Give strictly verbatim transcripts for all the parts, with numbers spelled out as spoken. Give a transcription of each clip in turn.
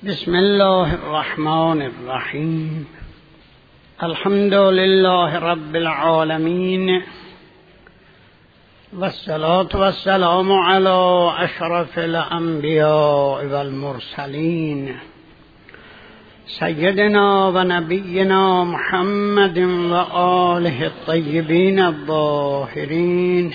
بسم الله الرحمن الرحیم. الحمد لله رب العالمین والصلاة والسلام علی اشرف الانبیاء والمرسلین سیدنا و نبینا محمد و آله الطیبین الطاهرین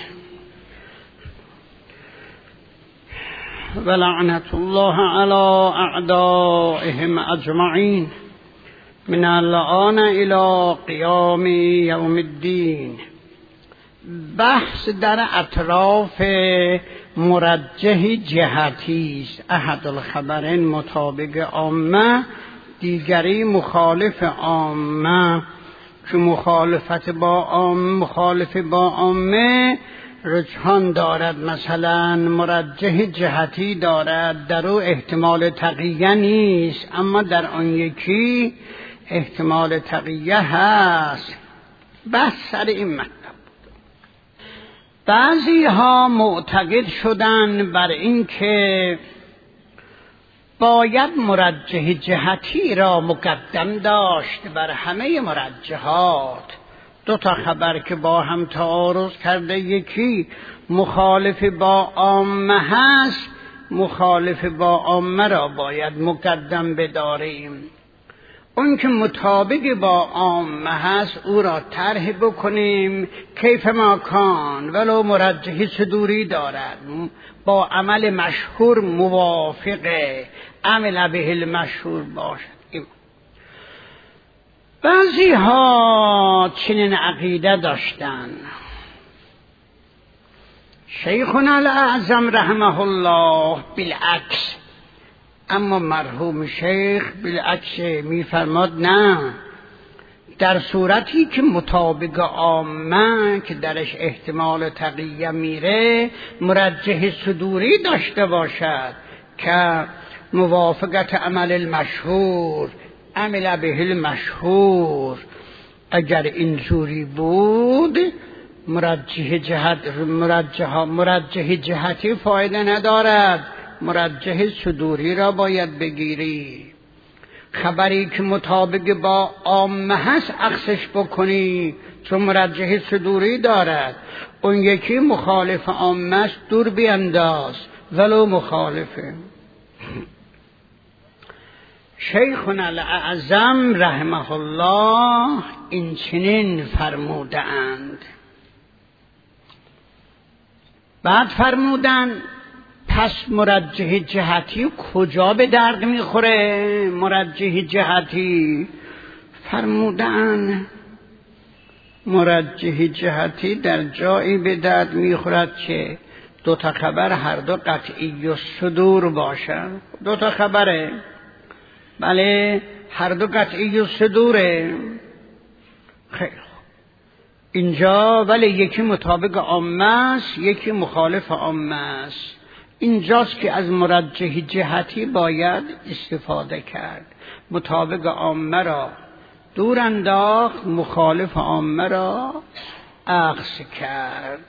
ولعنة الله على أعدائهم أجمعين من الآن إلى قيام يوم الدين. بحث در اطراف مرجح جهتی است. احد الخبرین مطابق عامه، دیگری مخالف عامه. که مخالفت با عامه مخالف با عامه رجحان دارد، مثلا مرجح جهتی دارد، در او احتمال تقیه نیست، اما در آن یکی احتمال تقیه هست. بس سر این مطلب. بعضی ها معتقد شدن بر این که باید مرجح جهتی را مقدم داشت بر همه مرجحات. دو تا خبر که با هم تعارض کرده، یکی مخالف با عامه هست، مخالف با عامه را باید مقدم بداریم. اون که مطابق با عامه هست او را طرح بکنیم کیف ما کان، ولو مرجح صدوری دارد، با عمل مشهور موافقه، عمل به المشهور باشد. بعضی ها چنین عقیده داشتن. شیخنا الاعظم رحمه الله بالعکس، اما مرحوم شیخ بالعکس میفرماد نه، در صورتی که مطابق عامه که درش احتمال تقیه میره مرجح صدوری داشته باشد که موافقت عمل المشهور، عمل به المشهور. اگر اینجوری بود مرجح جهت مرجح مرجح جهتی فایده ندارد، مرجح صدوری را باید بگیری. خبری که مطابق با عامه هست عکسش بکنی، چون مرجح صدوری دارد. اون یکی مخالف عامه است، دور بینداز ولو مخالفه. شیخنا الاعظم رحمه الله این چنین فرموده اند. بعد فرمودن پس مرجح جهتی کجا به درد میخوره؟ مرجح جهتی فرمودن مرجح جهتی در جایی به درد میخورد که دو تا خبر هر دو قطعی و صدور باشن. دو تا خبره، بله، هر دو قطعی و صدوره. خیلی اینجا ولی یکی مطابق عامه است، یکی مخالف عامه است. اینجاست که از مرجح جهتی باید استفاده کرد. مطابق عامه را دور انداخت، مخالف عامه را اخذ کرد.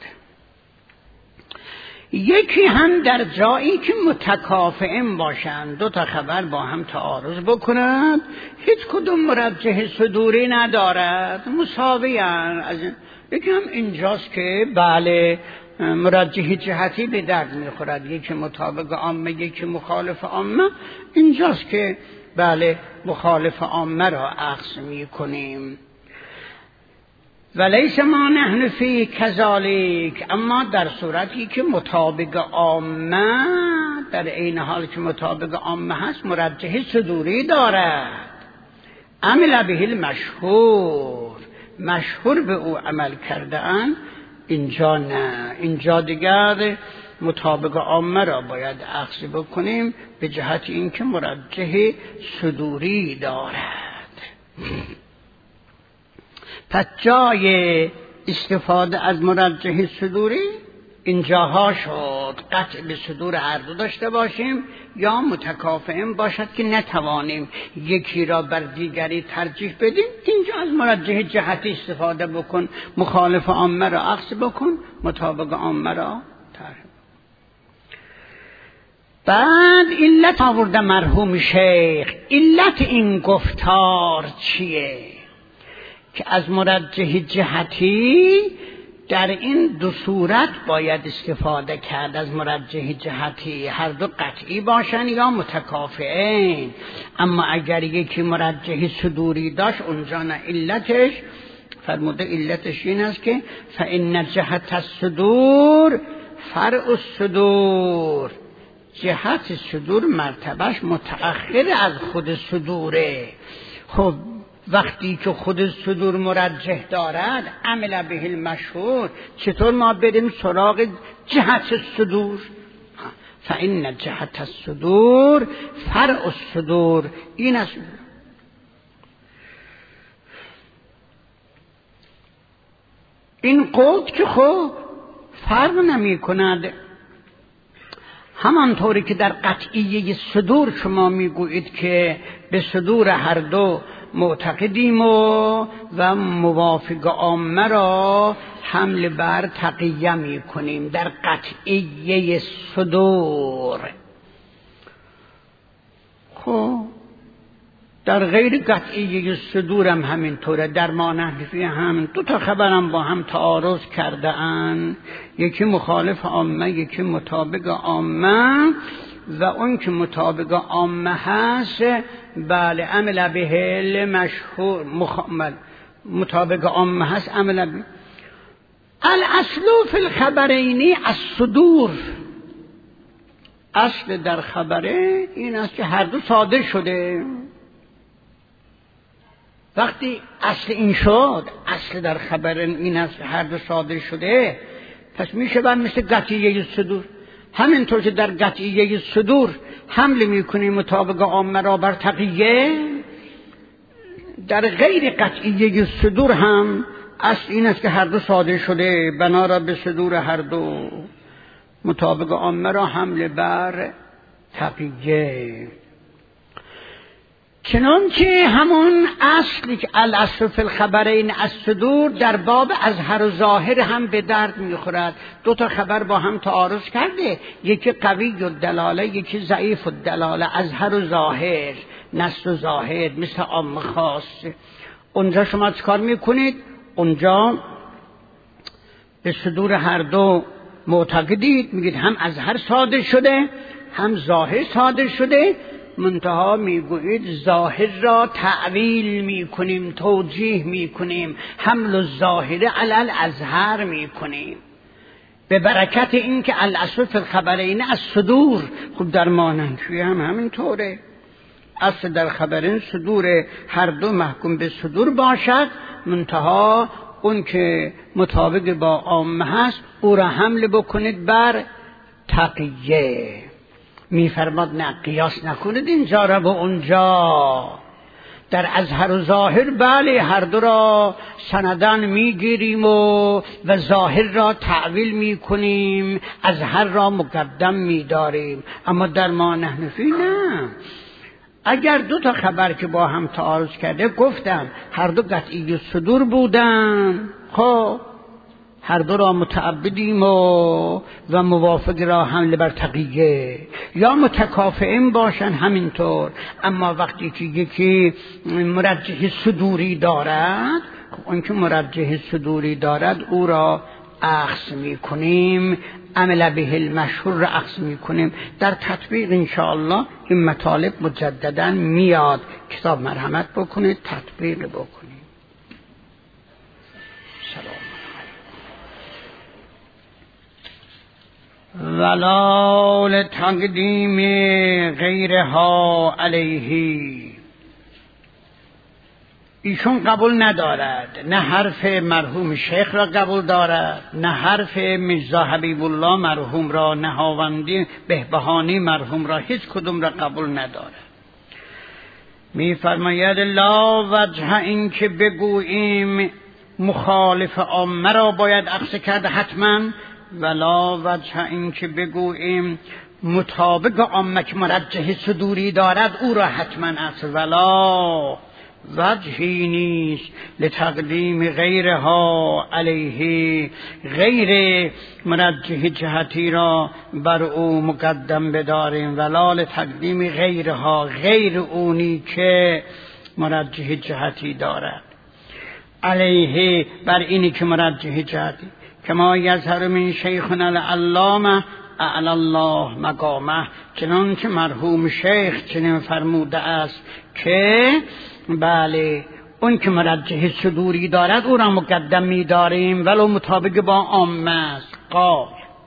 یکی هم در جایی که متکافئین باشند، دو تا خبر با هم تعارض بکنند، هیچ کدوم مرجح صدوری ندارد، مساویان. یکی هم اینجاست که بله مرجح جهتی به درد میخورد، یکی مطابق عامه یکی مخالف عامه. اینجاست که بله مخالف عامه را اخذ میکنیم. ولیس ما نحن فی کذالک، اما در صورتی که مطابق عامه، در این حال که مطابق عامه هست مرجح صدوری دارد، عمل به المشهور، مشهور به او عمل کردن، اینجا نه. اینجا دیگر مطابق عامه را باید اخذ بکنیم به جهت اینکه مرجح صدوری دارد. پس جای استفاده از مرجح صدوری اینجاها شد. قطع به صدور هر دو داشته باشیم یا متکافئین باشد که نتوانیم یکی را بر دیگری ترجیح بدیم. اینجا از مرجح جهتی استفاده بکن، مخالف عامه را اخذ بکن، مطابق عامه را ترجیح. بعد علت آورده مرحوم شیخ. علت این گفتار چیه؟ که از مرجح جهتی در این دو صورت باید استفاده کرد. از مرجح جهتی هر دو قطعی باشن یا متکافئین. اما اگر یکی مرجح صدوری داشت اونجا نه. علتش فرموده علتش این است که فإن جهت الصدور فرع الصدور، جهت صدور مرتبهش متأخر از خود صدوره. خب وقتی که خود صدور مرجح دارد عمل به المشهور، چطور ما بریم سراغ جهت صدور؟ فإن جهت الصدور فرع الصدور. این است. این قول که خب فرق نمی کند. همانطوری که در قطعیه صدور شما میگویید که به صدور هر دو معتقدیم و و موافق عامه را حمل بر تقیه می کنیم در قطعیه صدور. خب در غیر قطعیه صدور هم همینطوره. در ما نحنفی هم دو تا خبرم با هم تعارض کرده اند، یکی مخالف عامه یکی مطابق عامه، و اون که مطابق عامه هست بله عمل به مشهور مخامل مطابق عامه هست عمل به الاصل فی الخبرین الصدور. اصل در خبره این است که هر دو صادر شده. وقتی اصل این شد، اصل در خبر این است که هر دو صادر شده، پس میشه بر مثل قطعیه صدور. همینطور که در قطعیه صدور حمل میکنیم مطابق عامه را بر تقیه، در غیر قطعیه صدور هم اصل این است که هر دو صادر شده، بنا را به صدور هر دو مطابق عامه را حمل بر تقیه. چنانچه همون اصلی که الاصل فی الخبرین الصدور در باب اظهر و ظاهر هم به درد میخورد. دو تا خبر با هم تعارض کرده، یکی قوی الدلاله یکی ضعیف الدلاله. اظهر و ظاهر، نص و ظاهر مثل عام خاص. اونجا شما چه کار میکنید؟ اونجا به صدور هر دو معتقدید، میگید هم اظهر صادر شده هم ظاهر صادر شده، منتها میگویید ظاهر را تعویل میکنیم، توجیه میکنیم، حمل الظاهر علی الاظهر میکنیم به برکت این که الاصل فی الخبرین الصدور. خب در مانندوی هم همینطوره. اصل در خبرین صدور، هر دو محکوم به صدور باشد، منتها اون که مطابق با عامه هست او را حمل بکنید بر تقیه. میفرماد نه قیاس نکنید اینجا را به اونجا. در اظهر و ظاهر بله هر دو را سندن میگیریم و و ظاهر را تعویل میکنیم، اظهر را مقدم میداریم. اما در ما نحنفی نه. اگر دو تا خبر که با هم تعارض کرده، گفتم هر دو قطعی صدور بودن، خب هر دو را متعبدیم و و موافق را حمل بر تقیه، یا متکافئین باشن همینطور. اما وقتی که یکی مرجح صدوری دارد، اون که مرجح صدوری دارد او را اخذ می کنیم، عمل به المشهور را اخذ می کنیم. در تطبیق انشاءالله این مطالب مجددا میاد. کتاب مرحمت بکنید تطبیق بکنید. سلام. ولا لتقدیم غیرها علیه. ایشون قبول ندارد، نه حرف مرحوم شیخ را قبول دارد، نه حرف میرزا حبیب الله مرحوم را، نهاوندی بهبهانی مرحوم را، هیچ کدوم را قبول ندارد. میفرماید لا وجه این که بگوییم مخالف عامه را باید اخذ کرد حتما، ولا وجه این که بگوییم مطابق عامه که مرجح صدوری دارد او را حتما اخذ. ولا وجهی نیست لتقدیم غیرها علیه، غیر مرجح جهتی را بر او مقدم بداریم، ولا لتقدیم غیرها، غیر اونی که مرجح جهتی دارد، علیه بر اینی که مرجح جهتی، کما یظهر من شیخنا العلامه اعلی الله مقامه، چنان که مرحوم شیخ چنین فرموده است که بله اون که مرجح صدوری دارد او را مقدم می داریم ولو مطابق با عامه است. قال،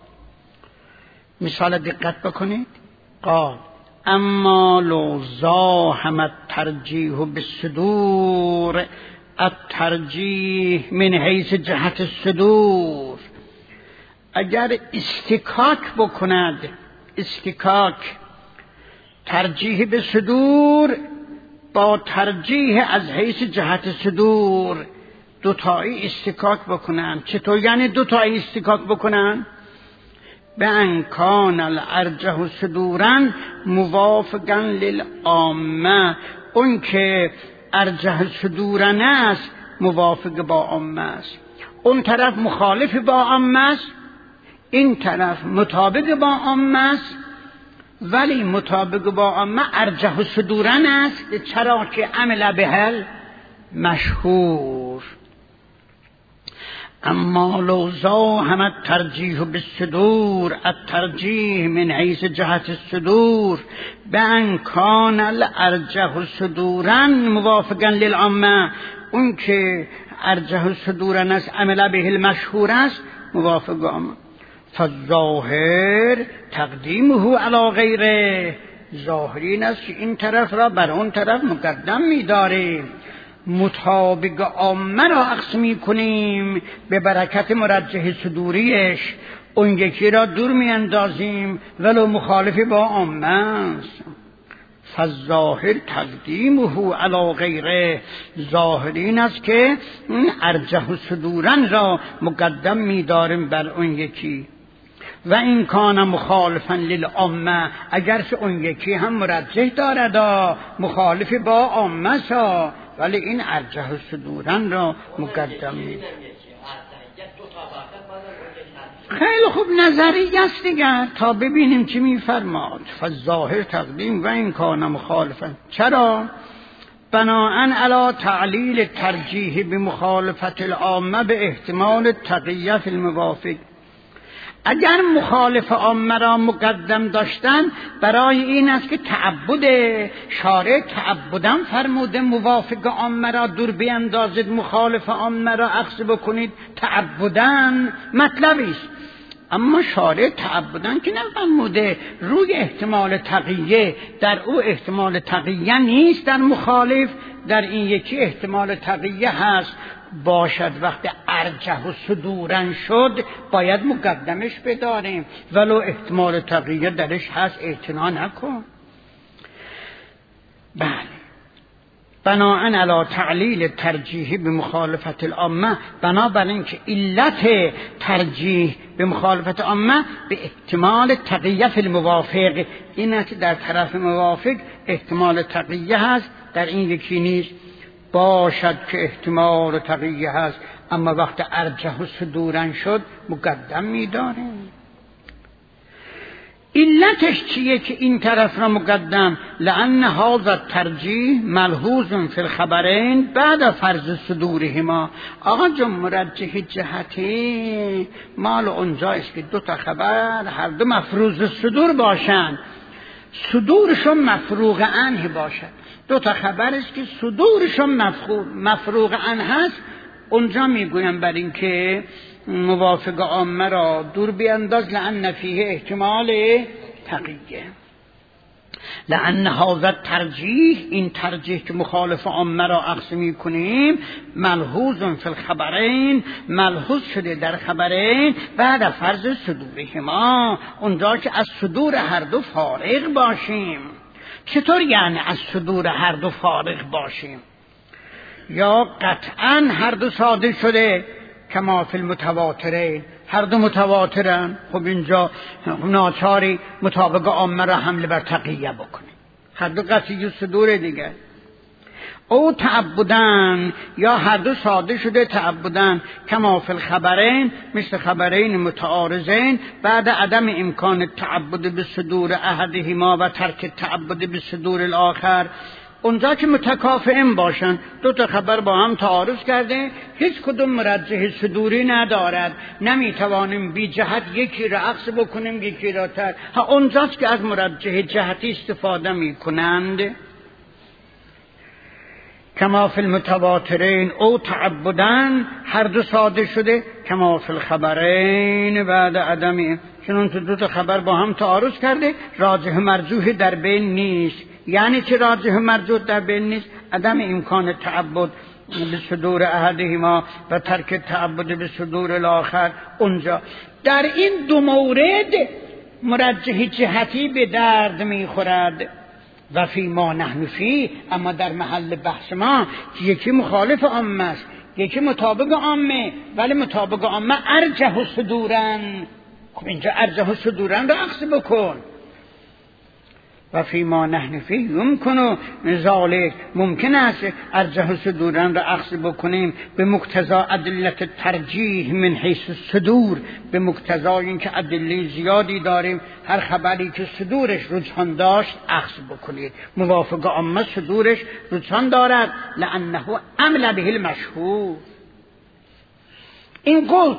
مثال دقت بکنید، قال اما لو زاحم الترجیح بالصدور، الترجیح من حیث جهت الصدور، اگر استکاک بکند، استکاک ترجیح به صدور با ترجیح از حیث جهت صدور، دوتایی استکاک بکنن. چطور یعنی دوتایی استکاک بکنن؟ به انکان الارجح صدورا موافقا للعامه، اون که ارجح صدورا است موافق با عامه است، اون طرف مخالف با عامه است، این طرف مطابق با عامه است، ولی مطابق با عامه ارجح صدورا است. چرا؟ که عمل بهل مشهور. اما لو زاحم الترجیح بالصدور، الترجیح من حیث جهت الصدور بان کان الارجح صدورا موافقا للعامه، اون که ارجح صدورا است عمل به المشهور است موافق عامه، فالظاهر تقدیمه علی غیره، ظاهری این است که این طرف را بر اون طرف مقدم می‌داریم، مطابق عامه را عکس می‌کنیم به برکت مرجح صدوریش، اون یکی را دور می‌اندازیم ولو مخالف با عامه است. فالظاهر تقدیمه علی غیره، ظاهری این است که ارجح صدورا را مقدم می‌داریم بر اون یکی، و این کان مخالفا للعامه، اگرچه اون یکی هم مرجح دارد مخالف با عامه سا، ولی این ارجح صدورا را مقدم می. خیلی خوب، نظریه است دیگر، تا ببینیم چی میفرماد. فالظاهر تقدیم و این کان مخالفا، چرا؟ بناءً علی تعلیل ترجیح بمخالفت العامه به احتمال تقیه فی الموافق، اگر مخالف عامه را مقدم داشتن برای این است که تعبد شارع تعبداً فرموده موافق عامه را دور بیندازید، مخالف عامه را عکس بکنید، تعبداً مطلبی است. اما شارع تعبداً که نفرموده، روی احتمال تقیه، در او احتمال تقیه نیست در مخالف، در این یکی احتمال تقیه هست، باشد وقت ارجح و صدورن شد باید مقدمش بداریم، ولو احتمال تقیه درش هست اعتنا نکن. بله، بناءً علی تعلیل ترجیح به مخالفت العامه، بنابراین که علت ترجیح به مخالفت عامه به احتمال تقیه فی الموافق، این است در طرف موافق احتمال تقیه هست، در این یکی نیست، باشد که احتمال تقیه هست، اما وقت ارجح و صدورن شد مقدم می‌داریم. علتش چیه که این طرف را مقدم؟ لأن هذا الترجیح ملحوظ فی الخبرین بعد فرض صدورهما. آقا جون، مرجح جهتی مال اونجاست که دو تا خبر هر دو مفروض صدور باشند، صدورشون مفروغ عنه باشد. دو تا خبر است که صدورشون مفروغ عنه هست، اونجا میگویم بر این که موافق عامه را دور بینداز، لأن فیه احتمال تقیه. لأن هذا ترجیح، این ترجیح که مخالف عامه را عکس میکنیم، ملحوظ فی الخبرین، ملحوظ شده در خبرین بعد فرض صدورهما، اونجا که از صدور هر دو فارغ باشیم. چطور یعنی از صدور هر دو فارغ باشیم؟ یا قطعاً هر دو صادر شده کما فی المتواترین، هر دو متواترن، خب اینجا ناچاری مطابق عامه را حمله بر تقیه بکنه، هر دو قطعی صدور دیگر. او تعبدن یا هر دو ساده شده تعبدن کما فی الخبرین مثل خبرین متعارضین بعد عدم امکان تعبد به صدور احدهما و ترک تعبد به صدور الاخر. اونجا که متکافئین باشن، دو تا خبر با هم تعارض کرده، هیچ کدوم مرجح صدوری ندارد، نمیتوانیم بی جهت یکی را عکس بکنیم یکی را تر. ها اونجاست که از مرجح جهتی استفاده میکنند. کما فی المتواترین او تعبدن هر دو ساده شده، کما فی الخبرین بعد عدم، چون تو دو تا خبر با هم تعارض کرده، راجح مرجوح در بین نیست. یعنی چه راجح مرجوح در بین نیست؟ عدم امکان تعبد به صدور احدهما و ترک تعبد به صدور الاخر. اونجا در این دو مورد مرجح جهتی به درد میخورد. و فی ما نحن فی، اما در محل بحث ما یکی مخالف عامه است یکی مطابق عامه، ولی مطابق عامه ارجح صدورن. خب اینجا ارجح صدورن را اخذ بکن. و فی ما نحن فی یمکن ذالک، ممکن است ارجح صدورن را اخذ بکنیم به مقتضا ادلت ترجیح من حیث صدور، به مقتضا اینکه ادله زیادی داریم، هر خبری که صدورش رجحان داشت اخذ بکنید. موافق عامه صدورش رجحان دارد، لانه عمل به المشهور. این قلت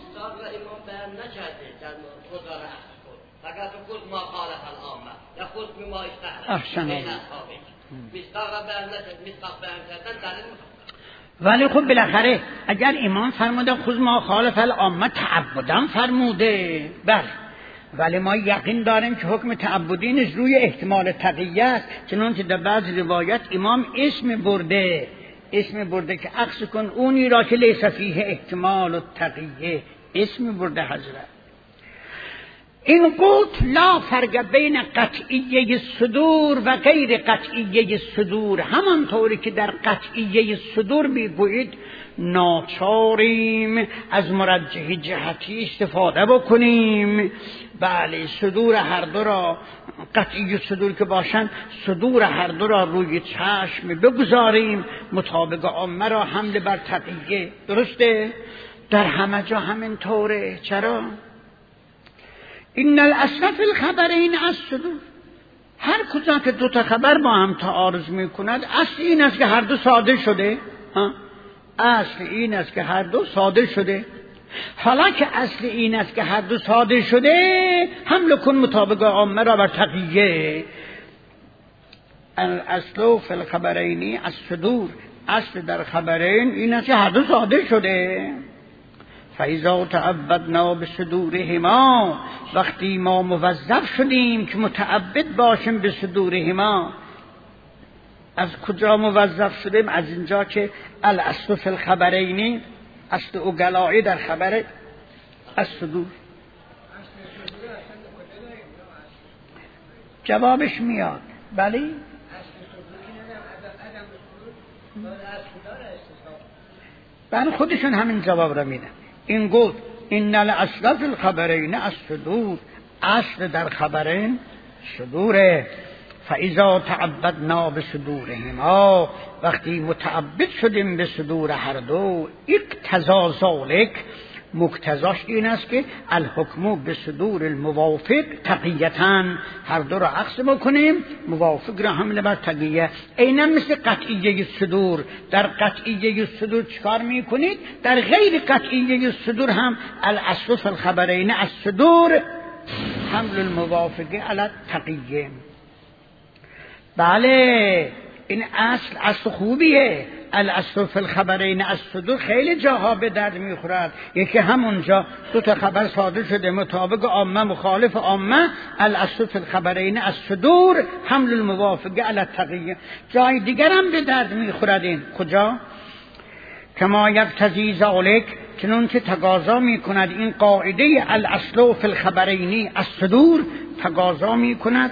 فقط خود ما خالف العامه یا خود ما اشتهر احسن بین اصحابه مستاق بیان مستاق بیان کردن دلیل مطابق. ولی خب بالاخره اگر امام فرموده خود ما خالف العامه تعبدن فرموده، بله، ولی ما یقین داریم که حکم تعبدینش روی احتمال تقیه است، چنانچه در بعض روایت امام اسم برده اسم برده که عکس کن اونی را که لیس فیه احتمال و تقیه، اسم برده حضرت. این قلت لا فرق بین قطعیه صدور و غیر قطعیه صدور، همانطوری که در قطعیه صدور میگویید ناچاریم از مرجح جهتی استفاده بکنیم. بله، صدور هر دو را، قطعی صدور که باشند، صدور هر دو را روی چشم بگذاریم، مطابق عامه را حمل بر تقیه. درسته؟ در همه جا همین طوره. چرا؟ این الاصل فی الخبرین الصدور، هر کجا که دو تا خبر با هم تعارض میکند، اصل این است که هر دو صادر شده. ها؟ اصل این است که هر دو صادر شده. حالا که اصل این است که هر دو صادر شده، حمل کن مطابق عامه را بر تقیه. الاصل فی الخبرین الصدور، اصل در خبرین این است که هر دو صادر شده. فاذا تعبدنا بصدورهما، وقتی ما موظف شدیم که متعبد باشیم به صدورهما. از کجا موظف شدیم؟ از اینجا که الاصل فی الخبرین، اصل اوگلایی در خبر الصدور. جوابش میاد. بلی بله، خودشون همین جواب را میدن. این گفت ان الاصل فی الخبرین الصدور، اصل در خبرین صدوره. فاذا تعبدنا بصدورهما، وقتی متعبد شدیم به صدور هر دو، اقتضا ذلک، مقتضاش این است که الحکم به صدور الموافق تقیتا، هر دو را عکس بکنیم، موافق را حمل بر تقیه. عیناً مثل قطعیه صدور. در قطعیه صدور چکار میکنید؟ در غیر قطعیه صدور هم الاصل فی الخبرین الصدور حمل الموافقه علی تقیه. بله، این اصل اصل خوبیه. الاصل فی الخبرین الصدور خیلی جاها به درد میخورد. یکی همونجا دو تا خبر صادر شده مطابق عامه مخالف عامه، الاصل فی الخبرین الصدور حمل الموافقه علی التقیه. جای دیگر هم به درد میخورد. این کجا؟ کما یقتضی ذلک، چنانچه تقاضا میکند این قاعده الاصل فی الخبرین الصدور، تقاضا میکند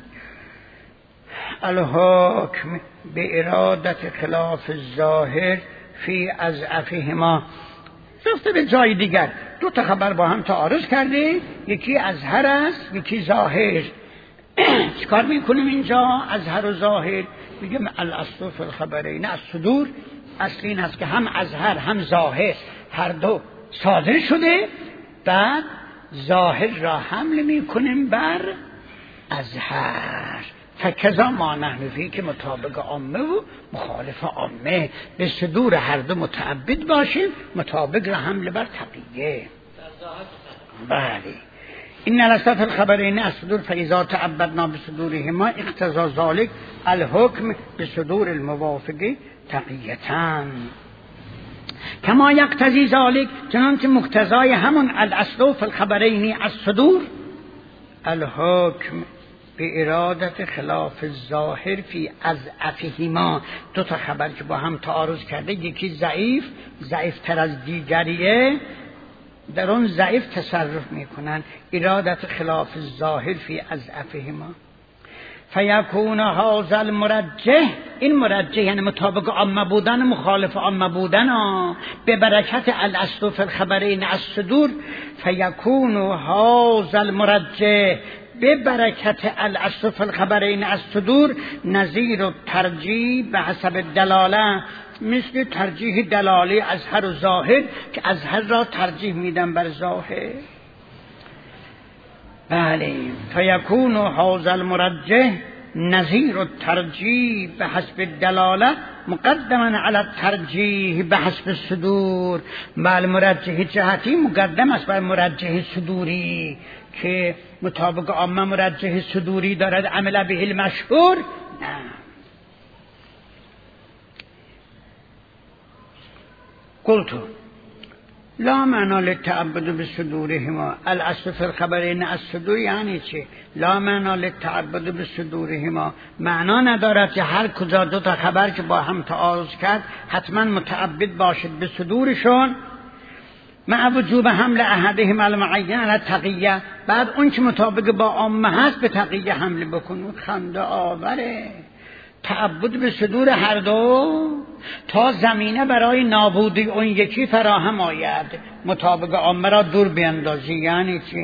الحکم به ارادت خلاف الظاهر فی اضعفهما. رفته به جای دیگر، دو تا خبر با هم تعارض کرده، یکی اظهر است یکی ظاهر. چیکار میکنیم اینجا؟ اظهر و ظاهر میگم الاصل فی الخبرین از صدور، اصل این است که هم ازهر هم ظاهر هر دو صادر شده، بعد ظاهر را حمل میکنیم بر ازهر. فکذا ما نحن فی که مطابق عامه و مخالف عامه، به صدور هر دو متعبد باشیم، مطابق را حمل بر تقیه. بله. این الاصل فی الخبرین از صدور فاذا تعبدنا بصدورهما اقتضا ذلك الحکم بصدور الموافق تقیتاً کما یقتضی ذلك، چنانچه مقتضای همون الاصل فی الخبرین از صدور الحکم به ارادت خلاف الظاهر فی اضعفهما. دو تا خبر که با هم تعارض کرده، یکی ضعیف ضعیف تر از دیگریه، در اون ضعیف تصرف میکنن، ارادت خلاف الظاهر فی اضعفهما. فیکون هذا المرجح، این مرجح یعنی مطابق عامه بودن مخالف عامه بودن ها، به برکت الاصل فی الخبرین از صدور. فیکون هذا المرجح به برکت الاصل فی الخبرین از صدور نظیر و ترجیح به حسب دلاله، مثل ترجیح دلاله ازهر و ظاهر که ازهر را ترجیح میدن بر ظاهر. بله. فیکون هذا المرجح نظیر و ترجیح به حسب دلاله مقدما علی الترجیح به حسب صدور. بله، مرجح جهتی مقدم است بر مرجح صدوری که مطابق عامه مرجح صدوری دارد عمل به المشهور. نه. قلتو لا معنا للتعبد بصدورهما الاصل فی الخبرین از صدور. یعنی چه؟ لا معنا للتعبد بصدورهما، معنا ندارد که هر کجا دو تا خبر که با هم تعارض کرد حتما متعبد باشد به صدورشون، مع وجوب حمل احدهما المعین علی تقیه، بعد اون که مطابق با عامه هست به تقیه حمل بکنه. خنده آوره. تعبد به صدور هر دو تا زمینه برای نابودی اون یکی فراهم آید، مطابق عامه را دور بیندازی. یعنی چی؟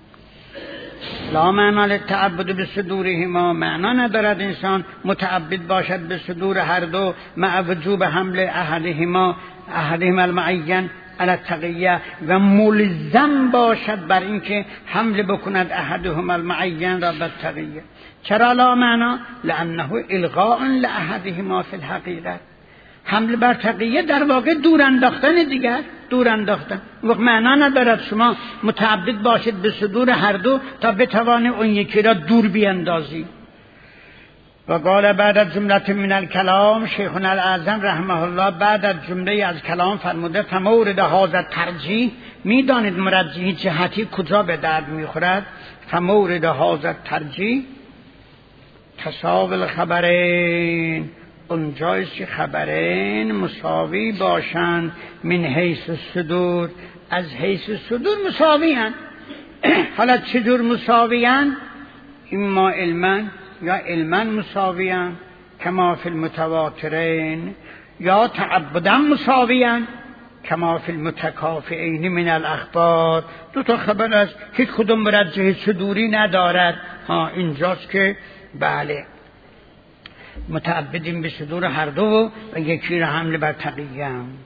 لا معنا للتعبد به صدورهما، معنا ندارد انسان متعبد باشد به صدور هر دو، مع وجوب حمل احدهما احدهما المعین علی تقیه، و ملزم باشد بر اینکه حمل بکند احدهما المعین را بر تقیه. چرا لا معنا؟ لانه الغاء لاحدهما فی الحقیقه، حمل بر تقیه در واقع دور انداختن دیگر، دور انداختن. وقت معنا ندارد شما متعبد باشد به صدور هر دو تا بتوانی اون یکی را دور بیندازی. و قال بعد از جمله من الکلام، شیخنا الاعظم رحمه الله بعد از جمله از کلام فرموده فمورد هذا ترجیح، میدانید مرجحی جهتی کجا به درد میخورد؟ فمورد هذا ترجیح تساوی الخبرین، اونجایست که خبرین مساوی باشند من حیث الصدور، از حیث صدور مساوی هستند. حالا چجور مساوی هستند؟ اما علما یا علما مساوی هستند کما فی المتواترین، یا تعبدا مساوی هستند کما فی المتکافئین من الاخبار. دو تا خبر است که کدوم مرجح صدوری ندارد. ها اینجاست که بله متعبدیم به صدور هر دو و یکی را حمل بر تقیه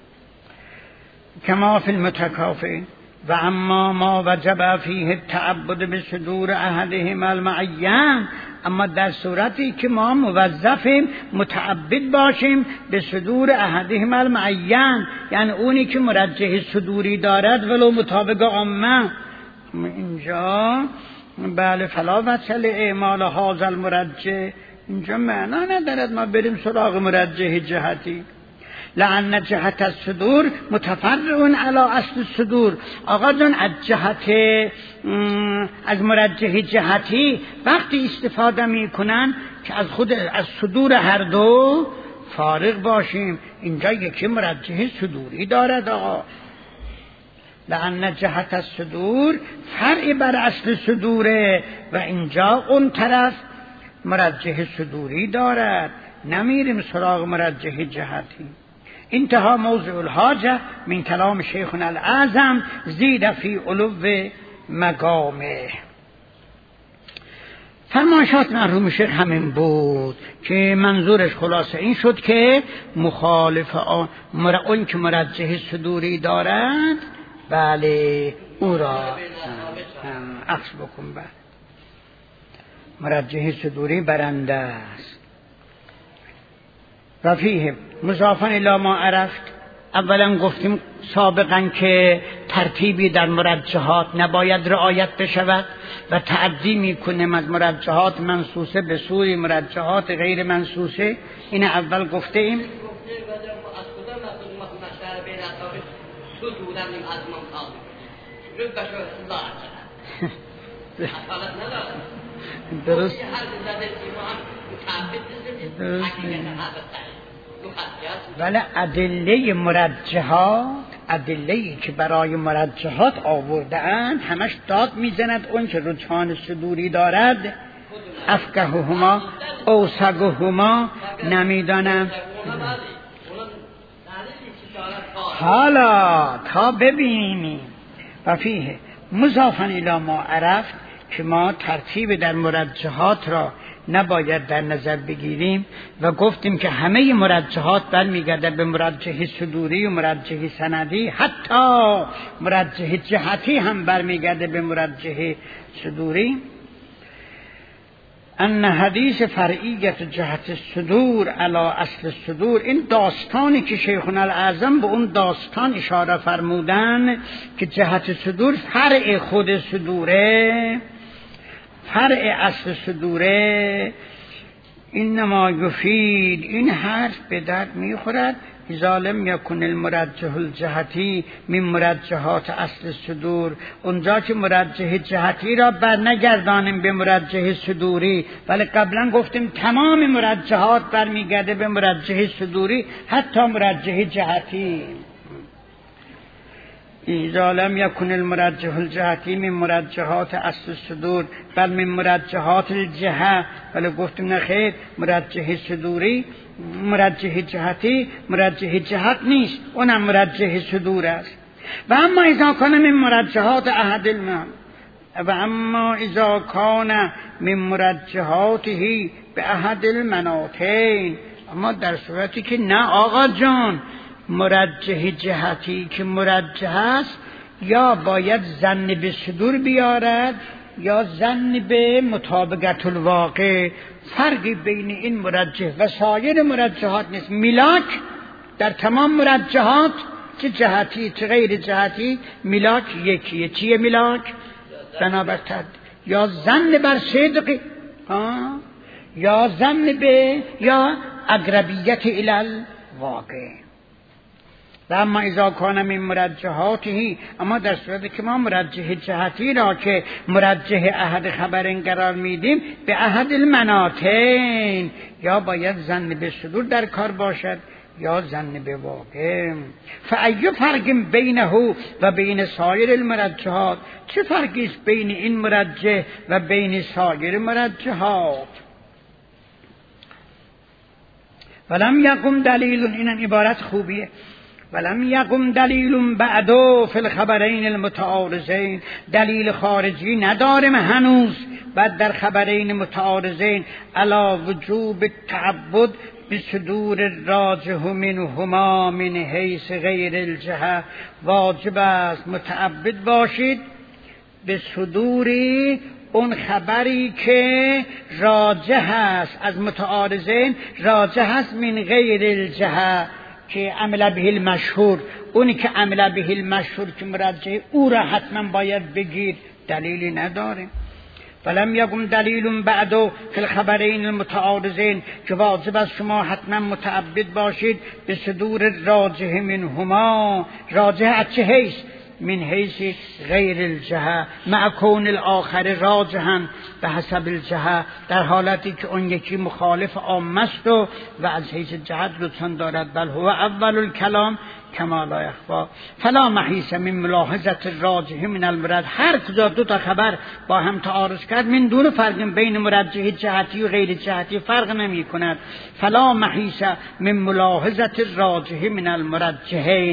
کما فی المتکافئین. و اما ما وجب فیه التعبد به صدور احدهما المعین، اما در صورتی که ما موظفیم متعبد باشیم به صدور احدهما المعین، یعنی اونی که مرجح صدوری دارد ولو مطابق عامه، اینجا بله فلا وصل اعمال هذا المرجح، اینجا معنا ندارد ما بریم سراغ مرجح جهتی. لأن جهت الصدور متفرع علی اصل الصدور. آقا جان از جهت از مرجح جهتی وقتی استفاده میکنن که از خود از صدور هر دو فارغ باشیم. اینجا یکی مرجح صدوری دارد آقا. لأن جهت الصدور فرع بر اصل صدوره و اینجا اون طرف مرجح صدوری دارد، نمیریم سراغ مرجح جهتی. انتها موضوع الحاجه من کلام شیخنا الاعظم زید فی علو مقامه. فرمایشات مرحوم شیخ همین بود که منظورش خلاصه این شد که مخالف آن اون که مرجح صدوری دارد بله او را عکس بکن. بله مرجح صدوری برنده است. و فیه مضافا الی ما عرفت، اولا گفتیم سابقا که ترتیبی در مرجحات نباید رعایت بشود و تعدی میکنیم از مرجحات منصوصه به سوی مرجحات غیر منصوصه. این اول گفته ایم. درست ولی ادله مرجحات، ادله‌ای که برای مرجحات آورده اند همش داد میزند اون که رجحان صدوری دارد افقههما اوثقهما نمیدانم. حالا تا ببینیم و فیه مضافا الی ما عرفت که ما ترتیب در مرجحات را نباید در نظر بگیریم و گفتیم که همه مرجحات برمیگردد به مرجح صدوری و مرجح سندی، حتی مرجح جهتی هم برمیگرده به مرجح صدوری. ان حدیث فرعیت جهت صدور علی اصل صدور، این داستانی که شیخنا الاعظم به اون داستان اشاره فرمودن که جهت صدور فرع خود صدوره، فرع اصل صدوره، اینما یفید، این حرف به درد میخورد اذا لم یکن المرجح الجهتی من مرجحات اصل صدور، اونجا که مرجح جهتی را بر نگردانیم به مرجح صدوری، ولی قبلا گفتیم تمام مرجحات برمیگرده به مرجح صدوری حتی مرجح جهتی. اذا لم يكن المرجح الجهتی من مرجحات اصل الصدور بل من مرجحات الجهه، ولی گفتیم نه خیر، مرجح صدوری مرجح جهتی مرجح جهت نیست، اونم مرجح صدور است. و اما اذا کان من مرجحات احد المن و اما اذا کان من مرجحاته به احد المناطین، اما در صورتی که نه آقا جان مرجح جهتی که مرجح است یا باید ظن به صدور بیارد یا ظن به مطابقت الواقع، فرقی بین این مرجح و سایر مرجحات نیست. ملاک در تمام مرجحات چه جهتی چه غیر جهتی ملاک یکیه. چیه ملاک؟ بنابر تد یا ظن بر صدق یا ظن به یا اقربیت الی الواقع. و اما اذا کان من مرجحاته، اما در صورتی که ما مرجح جهتی را که مرجح احد خبرین قرار میدیم به احد المناطین، یا باید ظن به صدور در کار باشد یا ظن به واقع. فای فرق بینه و بین سایر المرجحات، چه فرقی است بین این مرجح و بین سایر مرجحات؟ ولم یقم دلیل، این عبارت خوبیه، ولم یقم دلیل بعدو فی الخبرین المتعارضین، دلیل خارجی نداریم هنوز بعد در خبرین متعارضین علی وجوب التعبد بصدور راجح منهما من حیث غیر الجهه، واجب است متعبد باشید به صدوری اون خبری که راجح است از متعارضین، راجح است من غیر الجهه که عمل به المشهور، اونی که عمل به المشهور که مرجح او را حتما باید بگید، دلیلی نداره. ولم یقم دلیل بعدو فی الخبرین المتعارضین، که واجب است شما حتما متعبد باشید به صدور راجح منهما، راجح از چه حیث؟ من حیث غیر الجهه مع کون الاخر راجحا به حسب الجهه، در حالتی که اون یکی مخالف عام است و و از حیث جهت رجحان دارد. بل هو اول الکلام کما لا یخفی فلا محیص من ملاحظه الراجح من المرجح. هر کجا دو تا خبر با هم تعارض کرد من دون فرق بین مرجح جهتی و غیر جهتی فرق نمی کند. فلا محیص من ملاحظه الراجح من المرجحین،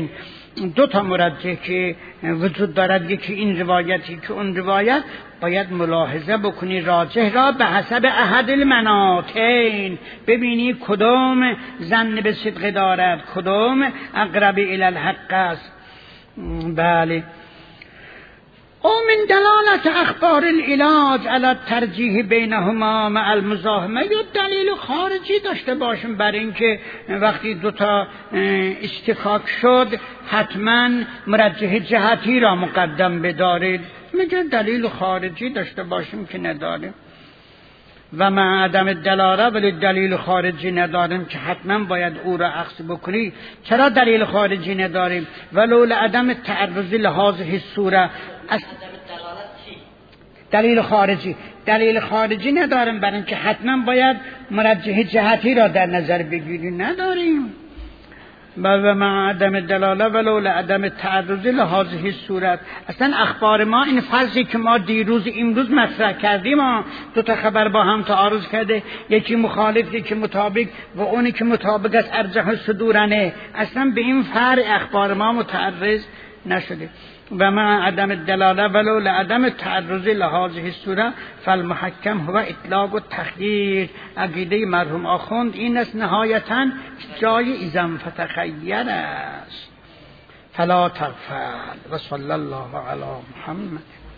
دو تا مرجح که وجود دارد، یکی این روایتی که اون روایت، باید ملاحظه بکنی راجح را به حسب احد المناطین، ببینی کدام ظن به صدق دارد، کدام اقرب الی الحق است. بله. او من دلالت اخبار العلاج علی الترجیح بینهما مع المزاحمه، یا دلیل خارجی داشته باشیم برای اینکه وقتی دوتا اشتکاک شد حتما مرجح جهتی را مقدم بدارید. میگه دلیل خارجی داشته باشیم که نداریم. و مع عدم دلاله، ولی دلیل خارجی نداریم که حتما باید او را اخذ بکنی. چرا دلیل خارجی نداریم؟ ولو لعدم تعرض لهذه الصوره. دلیل خارجی دلیل خارجی نداریم برای اینکه حتما باید مرجح جهتی را در نظر بگیریم، نداریم. و مع عدم دلاله ولو لعدم تعرض لهذه الصورت. اصلا اخبار ما، این فرضی که ما دیروز امروز مطرح کردیم، ما دو تا خبر با هم تعارض کرده، یکی مخالف یکی مطابق، و اونی که مطابق است ارجح صدورنه، اصلا به این فرع اخبار ما متعرض نشده. و مع عدم الدلاله ولو لعدم تعرض لهذه الصوره فالمحکم هو اطلاق و تخییر. عقیده مرحوم آخوند این است نهایتا جای ازم فتخیر است. فلا تغفل. و صلی الله علی محمد.